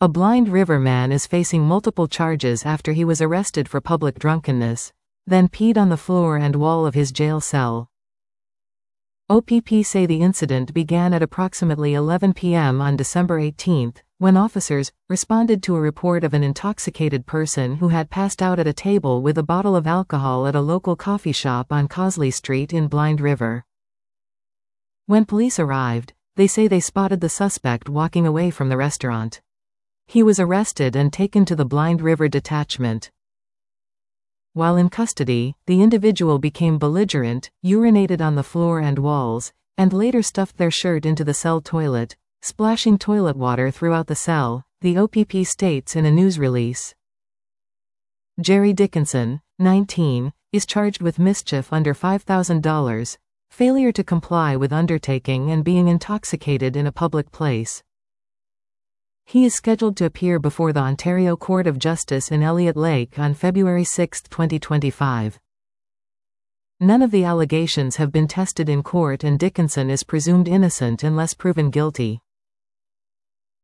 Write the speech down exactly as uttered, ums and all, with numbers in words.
A Blind River man is facing multiple charges after he was arrested for public drunkenness, then peed on the floor and wall of his jail cell. O P P say the incident began at approximately eleven p m on December eighteenth, when officers responded to a report of an intoxicated person who had passed out at a table with a bottle of alcohol at a local coffee shop on Cosley Street in Blind River. When police arrived, they say they spotted the suspect walking away from the restaurant. He was arrested and taken to the Blind River detachment. While in custody, the individual became belligerent, urinated on the floor and walls, and later stuffed their shirt into the cell toilet, splashing toilet water throughout the cell, the O P P states in a news release. Jerry Dickinson, nineteen, is charged with mischief under five thousand dollars, failure to comply with undertaking and being intoxicated in a public place. He is scheduled to appear before the Ontario Court of Justice in Elliott Lake on February sixth, twenty twenty-five. None of the allegations have been tested in court and Dickinson is presumed innocent unless proven guilty.